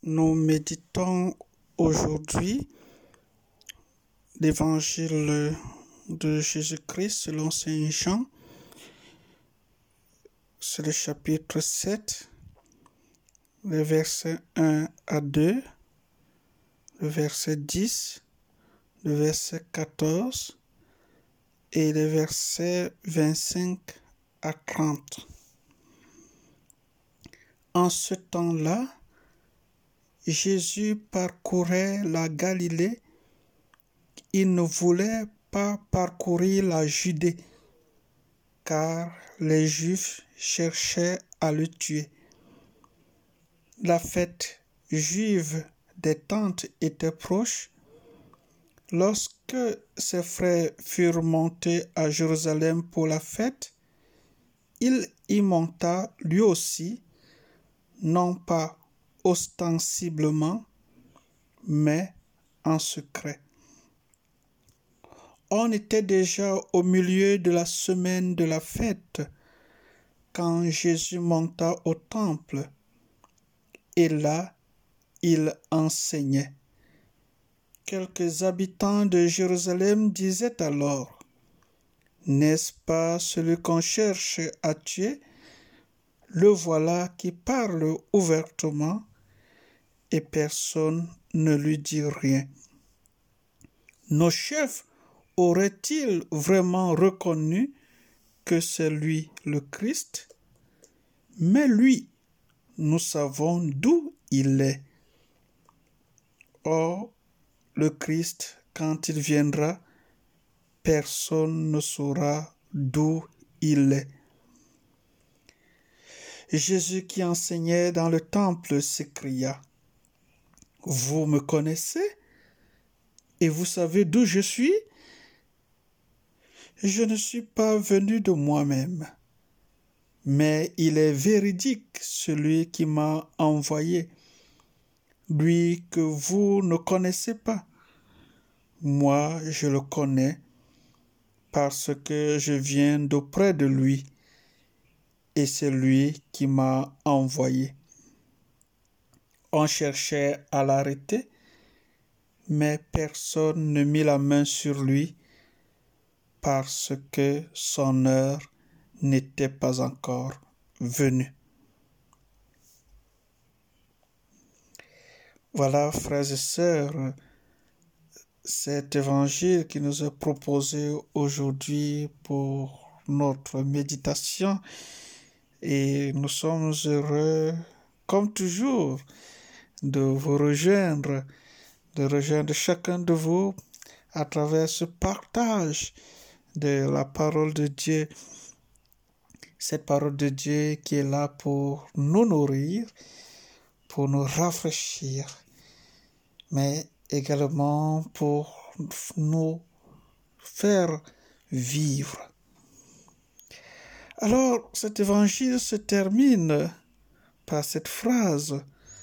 Nous méditons aujourd'hui l'évangile de Jésus-Christ selon Saint Jean. C'est le chapitre 7, les versets 1 à 2, le verset 10, le verset 14 et les versets 25 à 30. En ce temps-là, Jésus parcourait la Galilée. Il ne voulait pas parcourir la Judée, car les Juifs cherchaient à le tuer. La fête juive des Tentes était proche. Lorsque ses frères furent montés à Jérusalem pour la fête, il y monta lui aussi, non pas ostensiblement, mais en secret. On était déjà au milieu de la semaine de la fête quand Jésus monta au temple, et là, il enseignait. Quelques habitants de Jérusalem disaient alors: « N'est-ce pas celui qu'on cherche à tuer? Le voilà qui parle ouvertement, et personne ne lui dit rien. » Nos chefs auraient-ils vraiment reconnu que c'est lui le Christ? Mais lui, nous savons d'où il est. Or, le Christ, quand il viendra, personne ne saura d'où il est. Jésus qui enseignait dans le temple s'écria: « Vous me connaissez et vous savez d'où je suis? Je ne suis pas venu de moi-même, mais il est véridique celui qui m'a envoyé, lui que vous ne connaissez pas. Moi, je le connais parce que je viens d'auprès de lui, et c'est lui qui m'a envoyé. » On cherchait à l'arrêter, mais personne ne mit la main sur lui parce que son heure n'était pas encore venue. Voilà, frères et sœurs, cet évangile qui nous est proposé aujourd'hui pour notre méditation, et nous sommes heureux, comme toujours, de vous rejoindre, de rejoindre chacun de vous à travers ce partage de la parole de Dieu. Cette parole de Dieu qui est là pour nous nourrir, pour nous rafraîchir, mais également pour nous faire vivre. Alors, cet évangile se termine par cette phrase: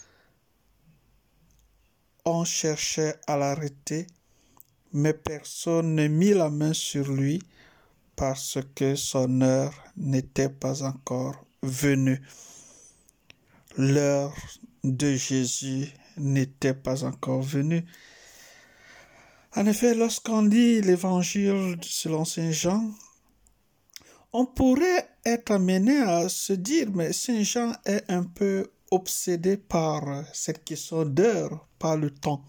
« On cherchait à l'arrêter, mais personne ne mit la main sur lui parce que son heure n'était pas encore venue. » L'heure de Jésus n'était pas encore venue. En effet, lorsqu'on lit l'évangile selon Saint Jean, on pourrait être amené à se dire, mais Saint Jean est un peu obsédé par cette question d'heure, par le temps.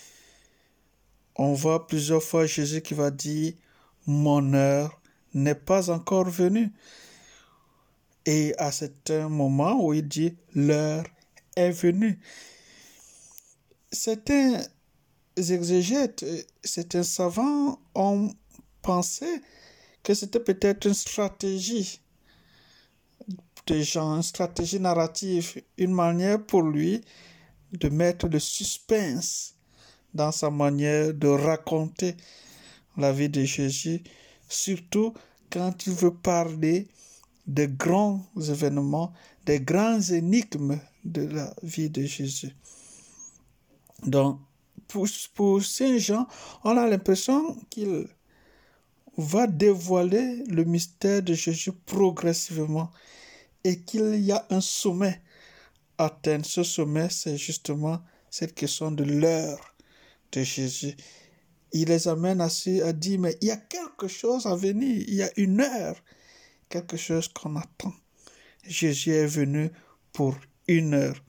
On voit plusieurs fois Jésus qui va dire: « Mon heure n'est pas encore venue. » Et à certain moment où il dit: « L'heure est venue. » Certains exégètes, certains savants ont pensé que c'était peut-être une stratégie de Jean, une stratégie narrative, une manière pour lui de mettre le suspense dans sa manière de raconter la vie de Jésus, surtout quand il veut parler des grands événements, des grandes énigmes de la vie de Jésus. Donc, pour Saint Jean, on a l'impression qu'il va dévoiler le mystère de Jésus progressivement et qu'il y a un sommet atteignent ce sommet, c'est justement cette question de l'heure de Jésus. Il les amène à dire, mais il y a quelque chose à venir, il y a une heure, quelque chose qu'on attend. Jésus est venu pour une heure.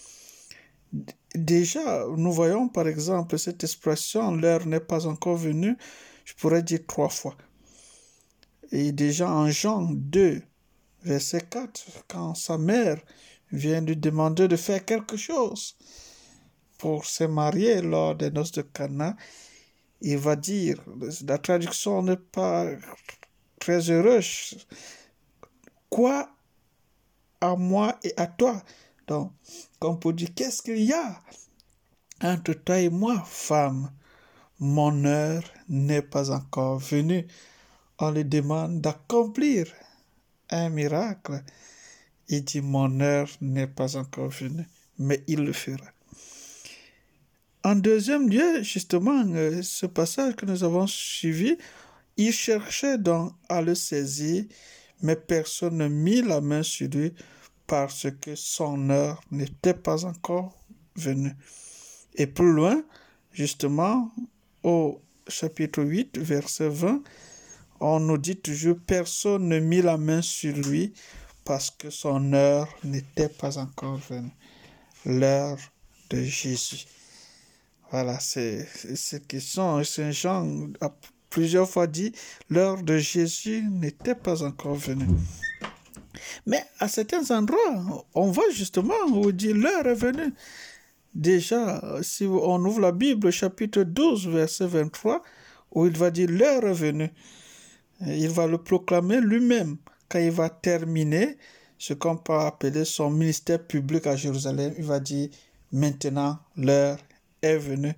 Déjà, nous voyons par exemple cette expression, l'heure n'est pas encore venue, je pourrais dire 3 fois. Et déjà en Jean 2, verset 4, quand sa mère vient lui demander de faire quelque chose pour se marier lors des noces de Cana, il va dire, la traduction n'est pas très heureuse, quoi à moi et à toi. Donc, on peut dire, qu'est-ce qu'il y a entre toi et moi, femme? Mon heure n'est pas encore venue. On lui demande d'accomplir un miracle. Il dit, mon heure n'est pas encore venue, mais il le fera. En deuxième lieu, justement, ce passage que nous avons suivi, il cherchait donc à le saisir, mais personne ne mit la main sur lui parce que son heure n'était pas encore venue. Et plus loin, justement, au chapitre 8, verset 20, on nous dit toujours, personne ne mit la main sur lui parce que son heure n'était pas encore venue. L'heure de Jésus. Voilà, c'est cette question. Saint Jean a plusieurs fois dit, l'heure de Jésus n'était pas encore venue. Mais à certains endroits, on voit justement où dit l'heure est venue. Déjà, si on ouvre la Bible, chapitre 12, verset 23, où il va dire l'heure est venue. Il va le proclamer lui-même quand il va terminer ce qu'on peut appeler son ministère public à Jérusalem. Il va dire maintenant l'heure est venue.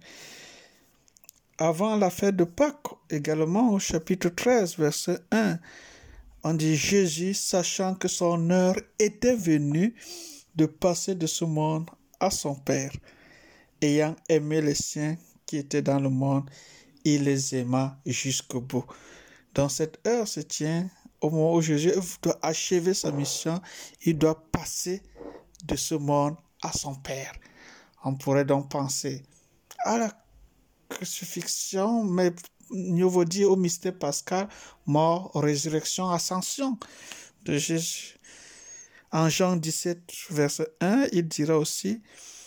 Avant la fête de Pâques, également au chapitre 13, verset 1, on dit Jésus, sachant que son heure était venue de passer de ce monde à son Père, ayant aimé les siens qui étaient dans le monde, il les aima jusqu'au bout. Dans cette heure se tient au moment où Jésus doit achever sa mission, il doit passer de ce monde à son Père. On pourrait donc penser à la crucifixion, mais mieux vaut dire au mystère pascal, mort, résurrection, ascension de Jésus. En Jean 17, verset 1, il dira aussi,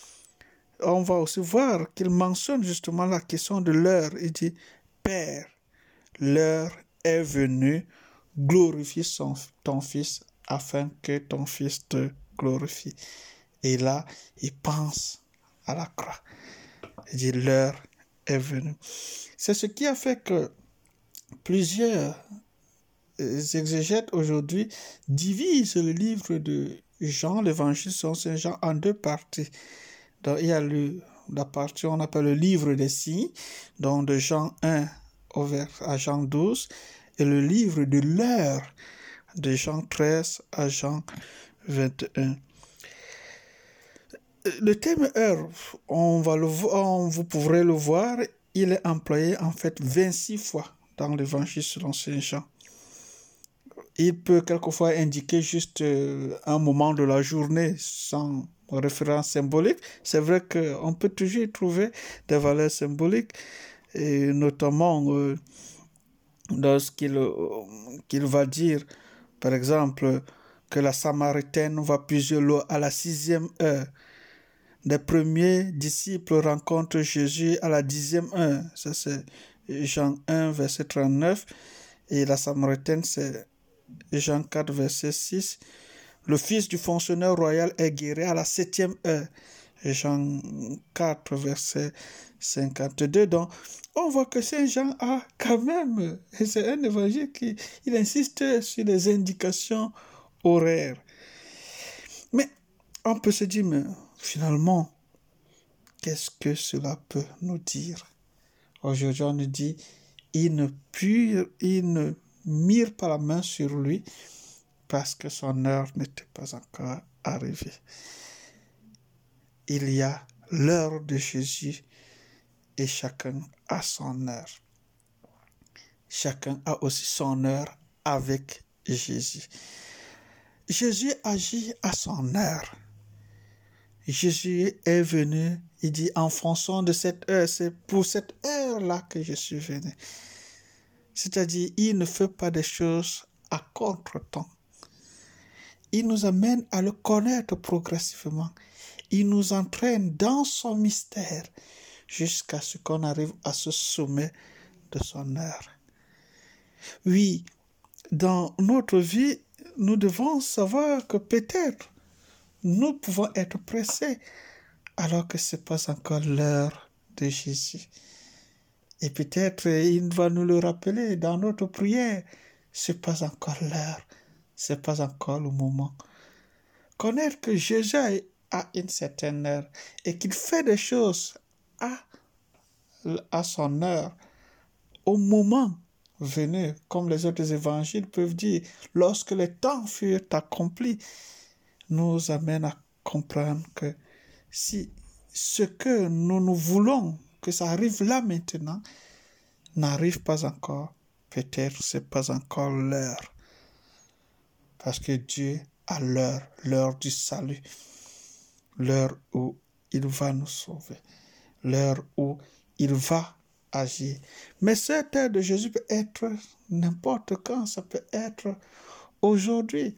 on va aussi voir qu'il mentionne justement la question de l'heure. Il dit, Père, l'heure est venue, glorifie ton Fils afin que ton Fils te glorifie. Et là, il pense à la croix. Il dit, l'heure est venue. C'est ce qui a fait que plusieurs exégètes aujourd'hui divisent le livre de Jean, l'évangile selon Saint Jean, en 2 parties. Donc, il y a la partie qu'on appelle le livre des signes, donc de Jean 1 à Jean 12, et le livre de l'heure, de Jean 13 à Jean 21. Le terme heure, vous pourrez le voir, il est employé en fait 26 fois dans l'évangile selon Saint Jean. Il peut quelquefois indiquer juste un moment de la journée sans référence symbolique. C'est vrai qu'on peut toujours y trouver des valeurs symboliques, et notamment lorsqu'il va dire, par exemple, que la Samaritaine va puiser l'eau à la 6e heure. Les premiers disciples rencontrent Jésus à la 10e heure. Ça, c'est Jean 1, verset 39. Et la Samaritaine, c'est Jean 4, verset 6. Le fils du fonctionnaire royal est guéri à la 7e heure. Jean 4, verset 52. Donc, on voit que Saint Jean a quand même, et c'est un évangile qui il insiste sur les indications horaires. Mais on peut se dire, mais finalement, qu'est-ce que cela peut nous dire? Aujourd'hui, on nous dit, ils ne mirent pas la main sur lui parce que son heure n'était pas encore arrivée. Il y a l'heure de Jésus et chacun a son heure. Chacun a aussi son heure avec Jésus. Jésus agit à son heure. Jésus est venu, il dit, en fonction de cette heure, c'est pour cette heure-là que je suis venu. C'est-à-dire, il ne fait pas des choses à contre-temps. Il nous amène à le connaître progressivement. Il nous entraîne dans son mystère jusqu'à ce qu'on arrive à ce sommet de son heure. Oui, dans notre vie, nous devons savoir que peut-être nous pouvons être pressés alors que ce n'est pas encore l'heure de Jésus. Et peut-être il va nous le rappeler dans notre prière. Ce n'est pas encore l'heure, ce n'est pas encore le moment. Connaître que Jésus a une certaine heure et qu'il fait des choses à son heure, au moment venu, comme les autres évangiles peuvent dire, lorsque les temps furent accomplis, nous amène à comprendre que si ce que nous voulons que ça arrive là maintenant n'arrive pas encore, peut-être c'est pas encore l'heure. Parce que Dieu a l'heure du salut, l'heure où il va nous sauver, l'heure où il va agir. Mais cette heure de Jésus peut être n'importe quand, ça peut être aujourd'hui,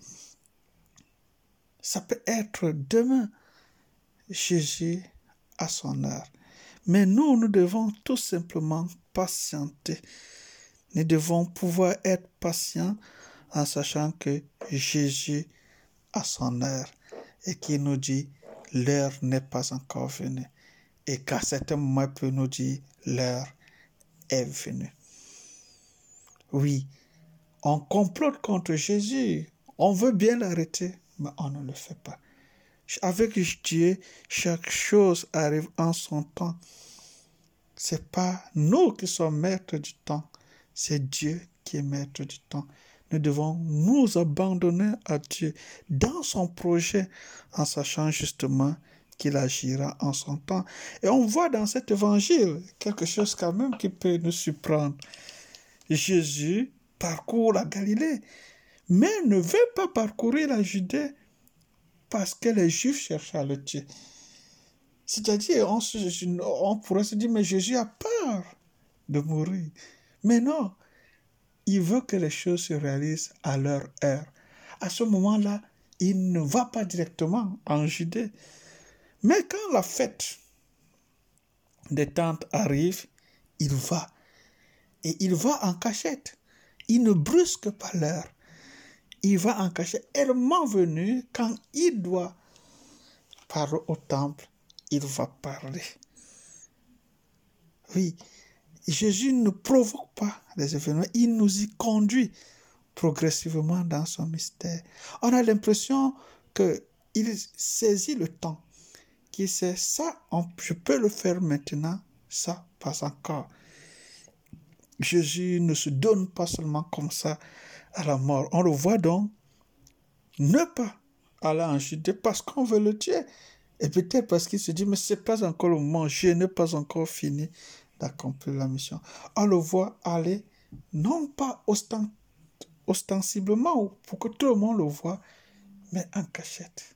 ça peut être demain. Jésus a son heure. Mais nous devons tout simplement patienter. Nous devons pouvoir être patients en sachant que Jésus a son heure et qu'il nous dit l'heure n'est pas encore venue. Et qu'à certains moments, il peut nous dire l'heure est venue. Oui, on complote contre Jésus. On veut bien l'arrêter, mais on ne le fait pas. Avec Dieu, chaque chose arrive en son temps. Ce n'est pas nous qui sommes maîtres du temps, c'est Dieu qui est maître du temps. Nous devons nous abandonner à Dieu dans son projet en sachant justement qu'il agira en son temps. Et on voit dans cet évangile quelque chose quand même qui peut nous surprendre. Jésus parcourt la Galilée, mais ne veut pas parcourir la Judée parce que les Juifs cherchent à le tuer. C'est-à-dire, on pourrait se dire, mais Jésus a peur de mourir. Mais non, il veut que les choses se réalisent à leur heure. À ce moment-là, il ne va pas directement en Judée. Mais quand la fête des tentes arrive, il va. Et il va en cachette. Il ne brusque pas l'heure. Il va en cachette. Et le moment venu, quand il doit parler au temple, il va parler. Oui, Jésus ne provoque pas les événements, il nous y conduit progressivement dans son mystère. On a l'impression qu'il saisit le temps, qu'il sait ça, je peux le faire maintenant, ça, pas encore. Jésus ne se donne pas seulement comme ça à la mort. On le voit donc ne pas aller en Judée parce qu'on veut le tuer. Et peut-être parce qu'il se dit, mais ce n'est pas encore le moment, je n'ai pas encore fini d'accomplir la mission. On le voit aller, non pas ostensiblement, pour que tout le monde le voit, mais en cachette.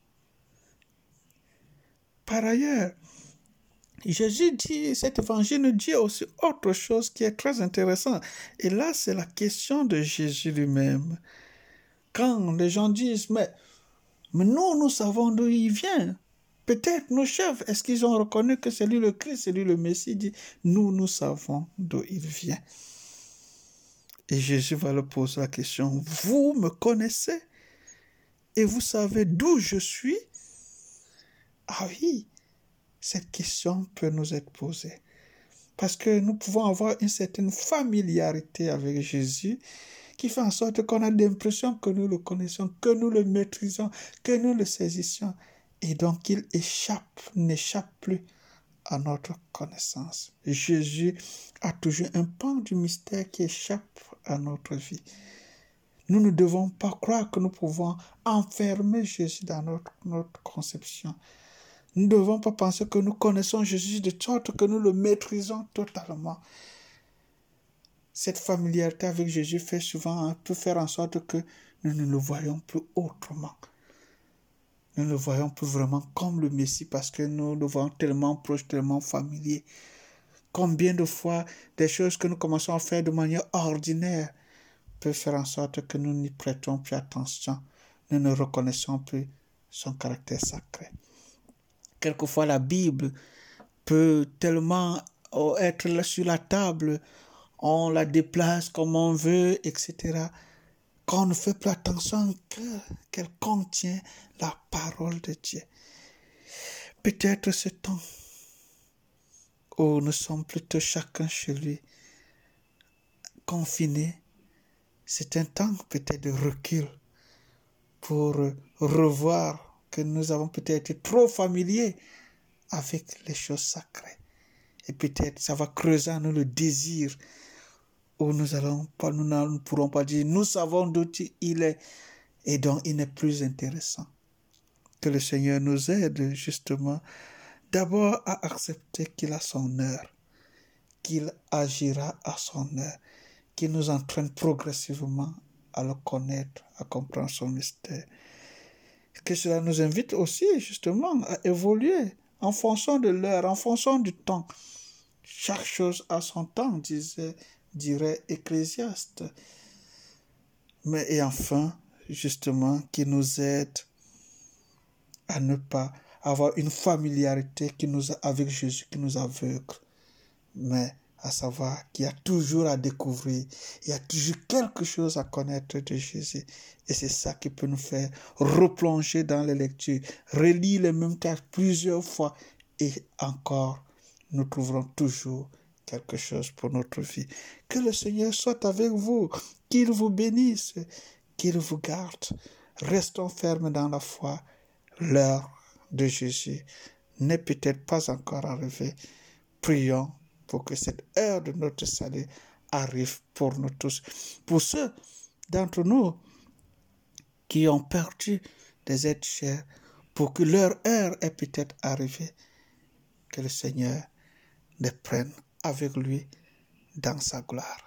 Par ailleurs, Jésus dit, cet évangile nous dit aussi autre chose qui est très intéressant. Et là, c'est la question de Jésus lui-même. Quand les gens disent, mais nous savons d'où il vient. Peut-être nos chefs, est-ce qu'ils ont reconnu que c'est lui le Christ, c'est lui le Messie? Il dit, nous savons d'où il vient. Et Jésus va leur poser la question, vous me connaissez et vous savez d'où je suis? Ah oui, cette question peut nous être posée. Parce que nous pouvons avoir une certaine familiarité avec Jésus qui fait en sorte qu'on a l'impression que nous le connaissons, que nous le maîtrisons, que nous le saisissions. Et donc, il n'échappe plus à notre connaissance. Jésus a toujours un pan du mystère qui échappe à notre vie. Nous ne devons pas croire que nous pouvons enfermer Jésus dans notre conception. Nous ne devons pas penser que nous connaissons Jésus de sorte que nous le maîtrisons totalement. Cette familiarité avec Jésus peut faire en sorte que nous ne le voyons plus autrement. nous ne le voyons plus vraiment comme le Messie parce que nous le voyons tellement proche, tellement familier. Combien de fois des choses que nous commençons à faire de manière ordinaire peuvent faire en sorte que nous n'y prêtons plus attention, nous ne reconnaissons plus son caractère sacré. Quelquefois, la Bible peut tellement être là sur la table, on la déplace comme on veut, etc., qu'on ne fait plus attention qu'elle contient la parole de Dieu. Peut-être ce temps où nous sommes plutôt chacun chez lui, confinés, c'est un temps peut-être de recul pour revoir que nous avons peut-être été trop familiers avec les choses sacrées. Et peut-être ça va creuser en nous le désir où nous ne pourrons pas dire, nous savons d'où il est et donc il n'est plus intéressant. Que le Seigneur nous aide justement d'abord à accepter qu'il a son heure, qu'il agira à son heure, qu'il nous entraîne progressivement à le connaître, à comprendre son mystère. Que cela nous invite aussi justement à évoluer en fonction de l'heure, en fonction du temps. Chaque chose a son temps, dirait Ecclésiaste. Et enfin, justement, qui nous aide à ne pas avoir une familiarité avec Jésus qui nous aveugle, mais à savoir qu'il y a toujours à découvrir, il y a toujours quelque chose à connaître de Jésus. Et c'est ça qui peut nous faire replonger dans les lectures, relire les mêmes textes plusieurs fois et encore, nous trouverons toujours quelque chose pour notre vie. Que le Seigneur soit avec vous, qu'il vous bénisse, qu'il vous garde. Restons fermes dans la foi. L'heure de Jésus n'est peut-être pas encore arrivée. Prions pour que cette heure de notre salut arrive pour nous tous. Pour ceux d'entre nous qui ont perdu des êtres chers, pour que leur heure est peut-être arrivée, que le Seigneur les prenne avec lui dans sa gloire.